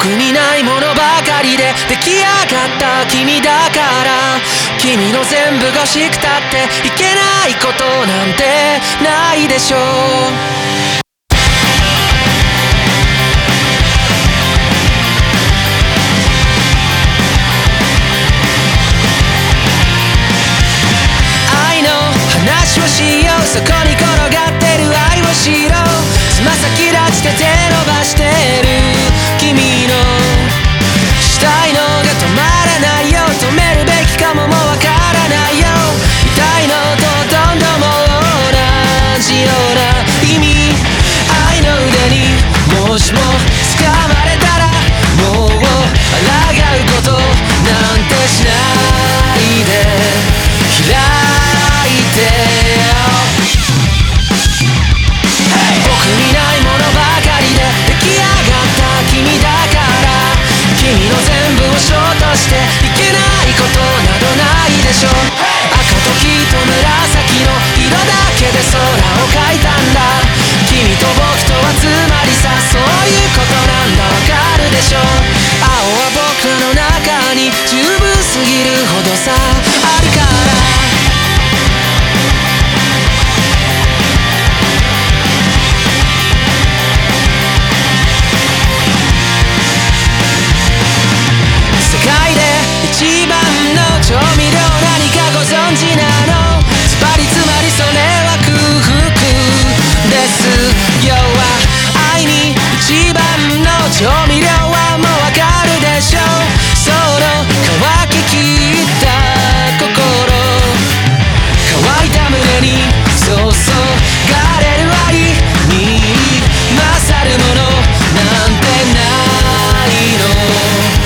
僕にないものばかりで出来上がった君だから、君の全部が欲しくたっていけないことなんてないでしょう。話をしよう、そこに転がってる愛を知ろう。つま先立ちで手伸ばしてる君のしたいのが止まらないよ。止めるべきかももうわからないよ。痛いのとどんどんも同じような意味。愛の腕にもしも掴まれたら、もう抗うことなんてしないで開いて。僕にないものばかりで出来上がった君だから、君の全部をショートしていけないことなどないでしょう。赤と黄と紫の色だけで空を描いたんだ。君と僕とはつまりさ、そういうことなんだ、わかるでしょう。青は僕らの中に十分すぎるほどさあるから。一番の調味料何かご存知なの？つまりそれは空腹ですよ。は愛に一番の調味料はもうわかるでしょう。その乾ききった心、乾いた胸に注がれる愛に勝るものなんてないの。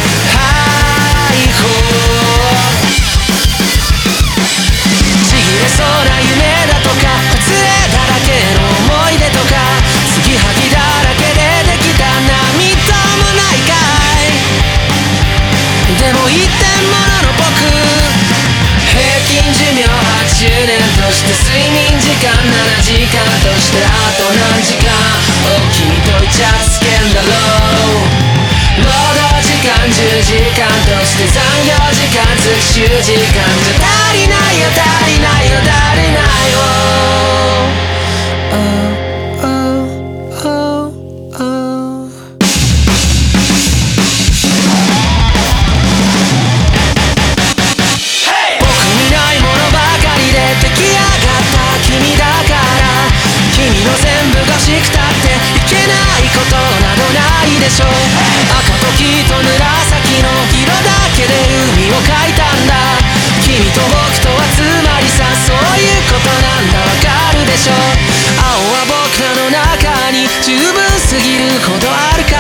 そうな夢だとか外れだらけの思い出とか、継ぎはぎだらけでできた何ともないかい。でも一点物の僕、平均寿命80年として睡眠時間7時間として、あと何時間を君とイチャつけんだろう。労働時間10時間として残業時間月10時間じゃ足りないよ足りないよ足りないよ。僕にないものばかりで出来上がった君だから、君の全部が欲しくたっていけないことなどないでしょう。赤と黄と紫の色だけで海を描いたんだ。君と僕とはつまりさ、そういうことなんだ、わかるでしょう。青は僕らの中に十分すぎるほどあるから、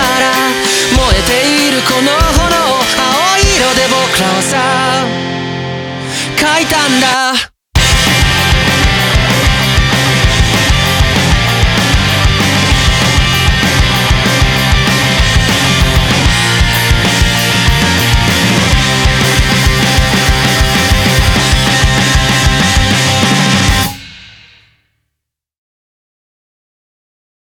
燃えているこの炎を青色で僕らはさ描いたんだ。